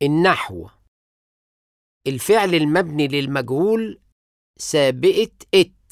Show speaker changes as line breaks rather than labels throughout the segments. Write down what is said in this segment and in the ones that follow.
النحو: الفعل المبني للمجهول سابقة ات.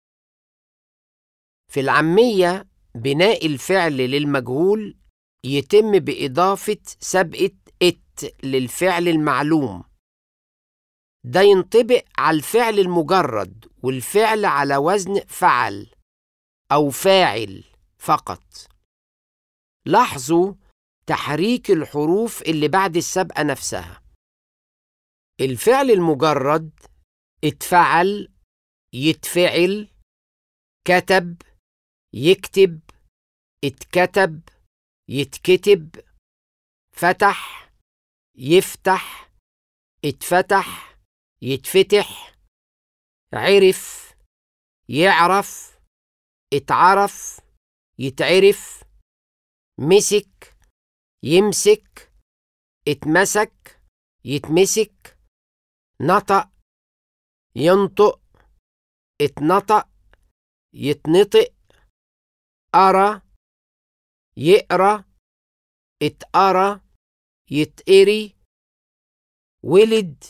في العامية بناء الفعل للمجهول يتم بإضافة سابقة ات للفعل المعلوم. ده ينطبق على الفعل المجرد والفعل على وزن فعل أو فاعل فقط. لاحظوا تحريك الحروف اللي بعد السابقة نفسها. الفعل المجرد اتفعل، يتفعل، كتب، يكتب، اتكتب، يتكتب، فتح، يفتح، اتفتح، يتفتح، عرف، يعرف، اتعرف، يتعرف، مسك، يمسك، اتمسك، يتمسك، نطق، ينطق، اتنطق، يتنطق، أرى، يقرأ، اتقرأ، يتقري، ولد،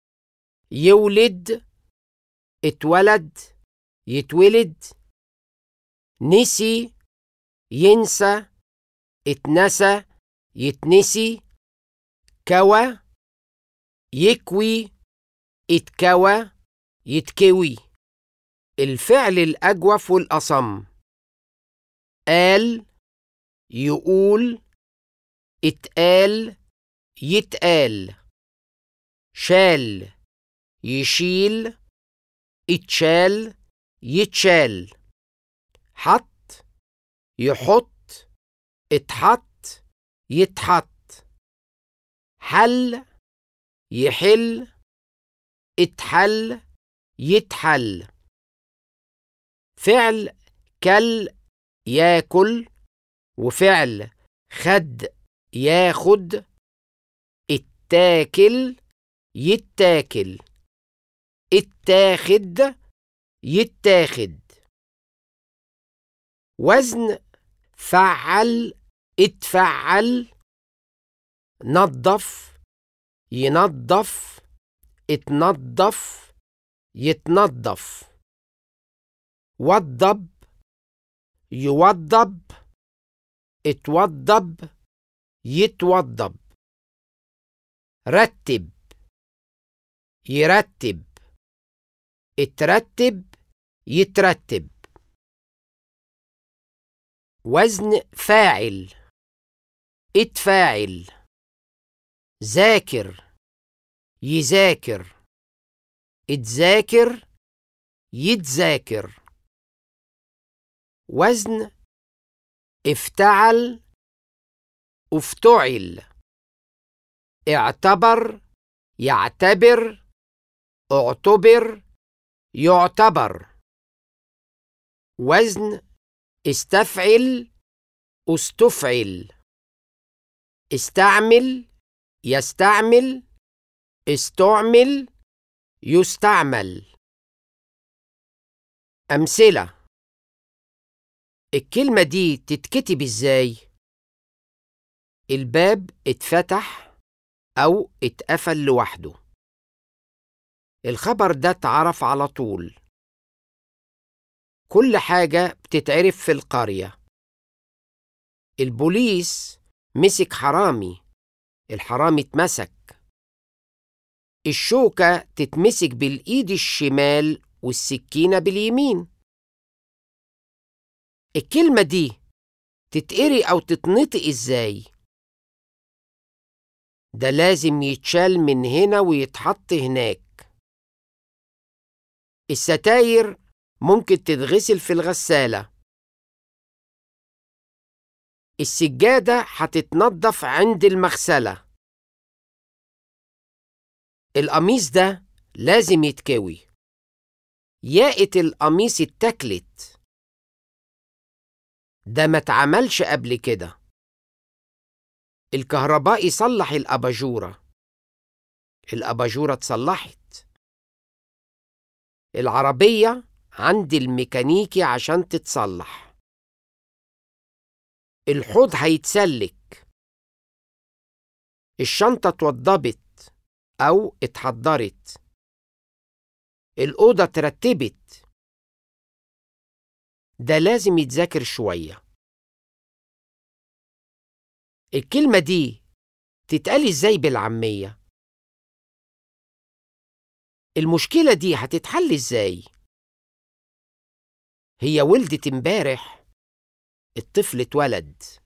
يولد، اتولد، يتولد، نسي، ينسى، اتنسى، يتنسي، كوى، يكوي، اتكوى، يتكوي. الفعل الأجوف والأصم: قال، يقول، اتقال، يتقال، شال، يشيل، اتشال، يتشال، حط، يحط، اتحط، يتحط، حل، يحل، اتحل، يتحل. فعل كل، ياكل، وفعل خد، ياخد، اتاكل، يتاكل، اتاخد، يتاخد. وزن فعل، اتفعل، نظف، ينظف، اتنظف، يتنظف، وضب، يوضب، اتوضب، يتوضب، رتب، يرتب، اترتب، يترتب. وزن فاعل: اتفاعل، ذاكر، يذاكر، اتذاكر، يتذاكر. وزن افتعل، افتعل، اعتبر، يعتبر، اعتبر، يعتبر. وزن استفعل، استفعل، استعمل، يستعمل، استعمل، يستعمل. أمثلة: الكلمة دي تتكتب ازاي؟ الباب اتفتح أو اتقفل لوحده. الخبر ده اتعرف على طول. كل حاجة بتتعرف في القرية. البوليس مسك حرامي، الحرامي اتمسك. الشوكة تتمسك بالإيد الشمال والسكينة باليمين. الكلمة دي تتقري أو تتنطق ازاي؟ ده لازم يتشال من هنا ويتحط هناك. الستاير ممكن تتغسل في الغسالة. السجادة هتتنضف عند المغسلة. القميص ده لازم يتكوي. ياقة القميص اتاكلت. ده ما اتعملش قبل كده. الكهربائي صلح الأباجورة. الأباجورة اتصلحت. العربية عند الميكانيكي عشان تتصلح. الحوض هيتسلك. الشنطة اتوضبت أو اتحضرت. الأوضة اترتبت. ده لازم يتذاكر شوية. الكلمة دي تتقال ازاي بالعامية؟ المشكلة دي هتتحل ازاي؟ هي ولدت امبارح. الطفل اتولد.